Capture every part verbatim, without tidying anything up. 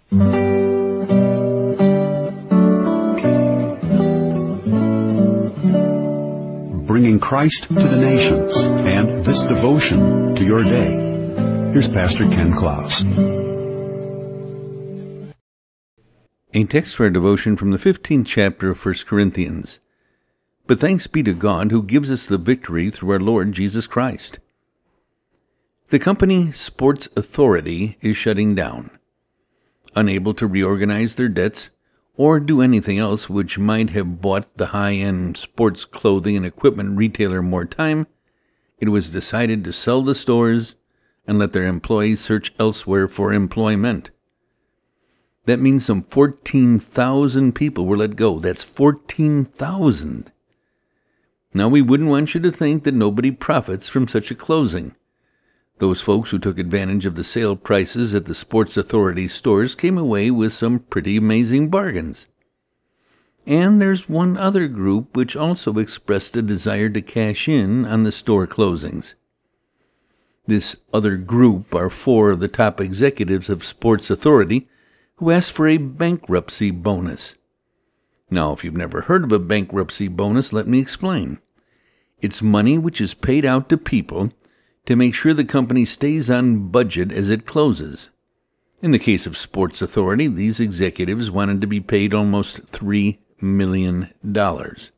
Bringing Christ to the nations and this devotion to your day. Here's Pastor Ken Klaus. A text for our devotion from the fifteenth chapter of First Corinthians. But thanks be to God who gives us the victory through our Lord Jesus Christ. The company Sports Authority is shutting down. Unable to reorganize their debts or do anything else which might have bought the high-end sports clothing and equipment retailer more time, it was decided to sell the stores and let their employees search elsewhere for employment. That means some fourteen thousand people were let go. That's fourteen thousand. Now, we wouldn't want you to think that nobody profits from such a closing. Those folks who took advantage of the sale prices at the Sports Authority stores came away with some pretty amazing bargains. And there's one other group which also expressed a desire to cash in on the store closings. This other group are four of the top executives of Sports Authority who asked for a bankruptcy bonus. Now, if you've never heard of a bankruptcy bonus, let me explain. It's money which is paid out to people to make sure the company stays on budget as it closes. In the case of Sports Authority, these executives wanted to be paid almost three million dollars.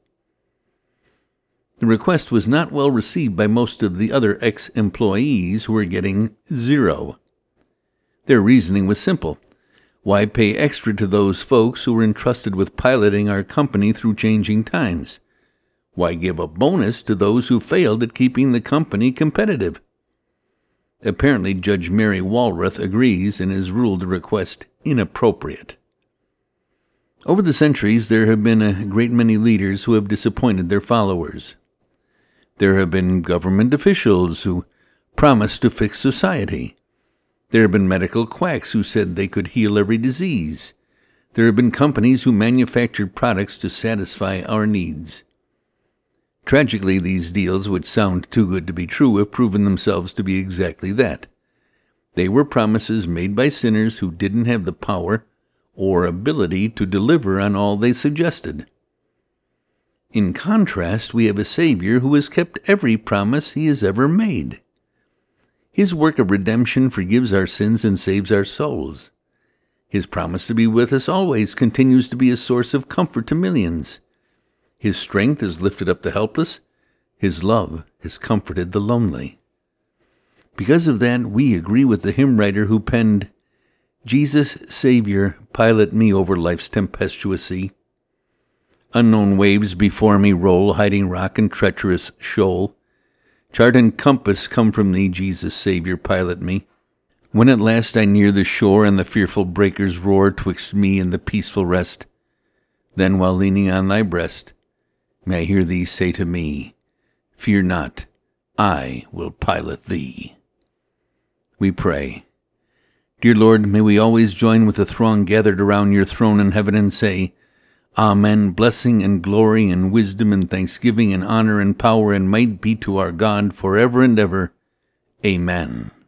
The request was not well received by most of the other ex-employees who were getting zero. Their reasoning was simple. Why pay extra to those folks who were entrusted with piloting our company through changing times? Why give a bonus to those who failed at keeping the company competitive? Apparently, Judge Mary Walrath agrees and has ruled the request inappropriate. Over the centuries, there have been a great many leaders who have disappointed their followers. There have been government officials who promised to fix society. There have been medical quacks who said they could heal every disease. There have been companies who manufactured products to satisfy our needs. Tragically, these deals, which sound too good to be true, have proven themselves to be exactly that. They were promises made by sinners who didn't have the power or ability to deliver on all they suggested. In contrast, we have a Savior who has kept every promise he has ever made. His work of redemption forgives our sins and saves our souls. His promise to be with us always continues to be a source of comfort to millions. His strength has lifted up the helpless. His love has comforted the lonely. Because of that, we agree with the hymn writer who penned, Jesus, Savior, pilot me over life's tempestuous sea. Unknown waves before me roll, hiding rock and treacherous shoal. Chart and compass come from thee, Jesus, Savior, pilot me. When at last I near the shore and the fearful breakers roar twixt me and the peaceful rest, then while leaning on thy breast, may I hear thee say to me, fear not, I will pilot thee. We pray. Dear Lord, may we always join with the throng gathered around your throne in heaven and say, Amen, blessing and glory and wisdom and thanksgiving and honor and power and might be to our God forever and ever. Amen.